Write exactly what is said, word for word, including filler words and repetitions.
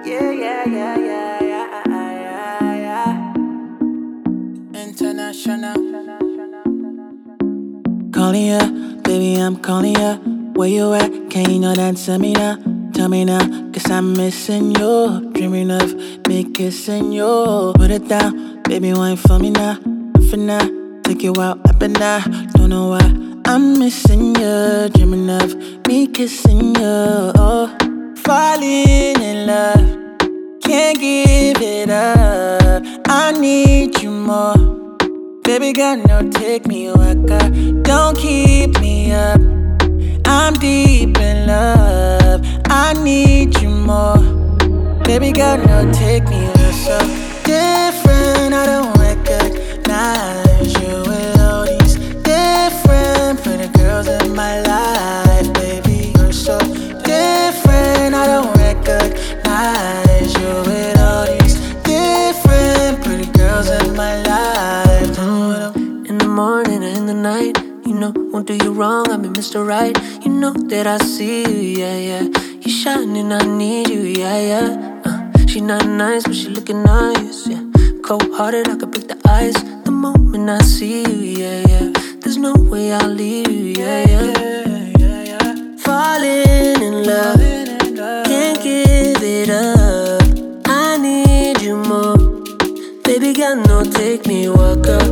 Yeah, yeah, yeah, yeah, yeah, yeah, yeah. International. Calling ya, baby, I'm calling ya. Where you at? Can you not answer me now? Tell me now, cause I'm missing you. Dreaming of me kissing you. Put it down, baby, wine for me now. For now, take you out up and down. Don't know why I'm missing you. Dreaming of me kissing you. Oh, falling in love. Can't give it up. I need you more. Baby girl, no, take me waka. Don't keep me up. I'm deep in love. I need you more. Baby girl, no, take me. You're so different. I don't recognize you with all these different pretty girls in my life. Baby, you're so different. I don't recognize you with all these different pretty girls in my life. Mm. In the morning and in the night, you know, won't do you wrong, I'll be Mister Right. You know that I see you, yeah, yeah. You shining, I need you, yeah, yeah. Uh, she not nice, but she looking nice, yeah. Cold-hearted, I could break the ice. The moment I see you, yeah, yeah. There's no way I'll leave you, yeah, yeah. Falling in love, can't give it up. I need you more. Baby girl, no, take me walk up.